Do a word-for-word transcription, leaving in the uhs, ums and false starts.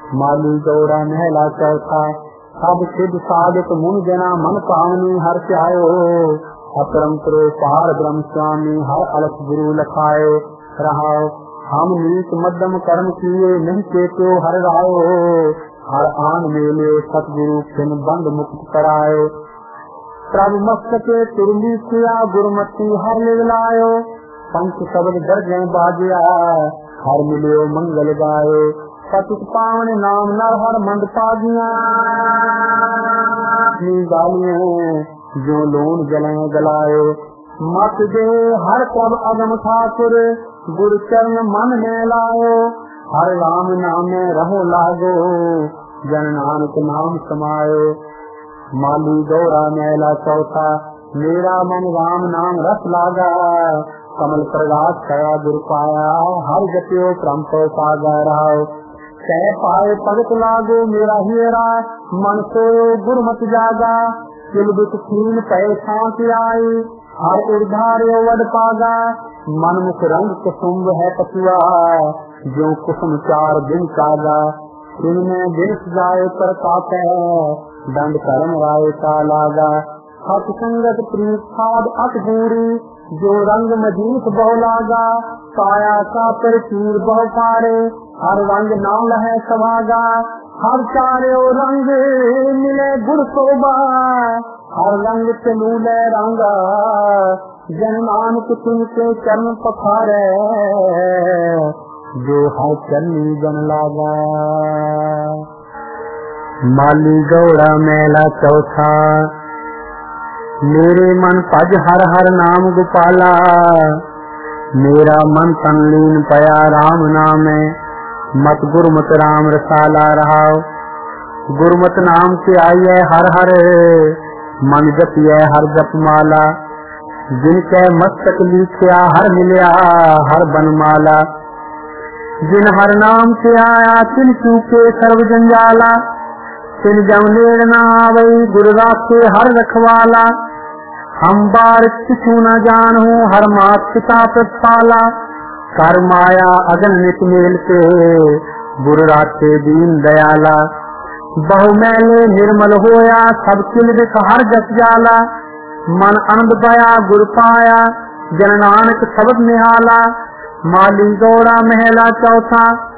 माली गौड़ा महला चौथा। सब सिद्ध साधित मुन जना मन पावनी हर आयो। अपरम करो पार ब्रह्म स्वामी हर अलख गुरु लखाए। रहाओ हम नीच मध्यम कर्म किए नहीं चेतो हर रायो। हर आन मेले सतगुरु खिन बंद मुक्त कराए। प्रभु मस्तके तुरली किया गुरुमति हर लिवलायो। पंच शब्द गरजे बाजिया हर मिलियो मंगल गायो। पतित पावन नाम नर हर मंद पागिया। गालियों जो लोन जले गलायो। मत दे हर कब अगम ठाकुर गुरु चरण मन में लायो। हर राम नाम में रहो लागो जन नानक नाम समायो। माली गौरा मैला चौथा मेरा मन राम नाम रस लागा। कमल प्रगात कया गुरु पाया हर जपियो क्रम को पागा रहो। कह पाए भगत लागो मेरा हीरा मन सोयो गुरमत जागा। किलबित खीन पै शांति आई हर उधार्यो वड पागा। मन मुख रंग कुसुम्ब है पछुआ जो कुसुम चार दिन कागा। इनमें दिन जाए पर काटे दंड कर्म राय का लागा। हत संगत प्रीत खाद अत दूरी जो रंग मजीत बहु लागा। काया का पर चूर बहु पारे हर रंग नाम है सभागा। हर चारो रंग मिले गुर शोभा हर रंग चलूले रंगा। जन नानक तुमके चरण पखारे जो हर चरनी जन लागा। माली गौड़ा मैला चौथा मेरे मन भज हर हर नाम गोपाला। मेरा मन तन लीन पया राम नाम में मत गुरुमत राम रसाला रहाओ। गुरुमत नाम से आइए हर हर मन जपिए हर जप माला। जिनके मस्तक लिखिया हर मिलिया हर बनमाला। जिन हर नाम से आया तिन चूके सर्व जंजाला। तिन जम लेड़ न आवई गुरु राखे हर रखवाला। हम बार किछु न जानू हर मात पिता प्रपाला। कर माया अगन नित मेल के गुरु राखे दीन दयाला। बहु मैले निर्मल होया सब किल बिख हर जस जाला। मन आनंद पाया गुर पाया जन नानक शब्द निहाला। माली गौड़ा महला चौथा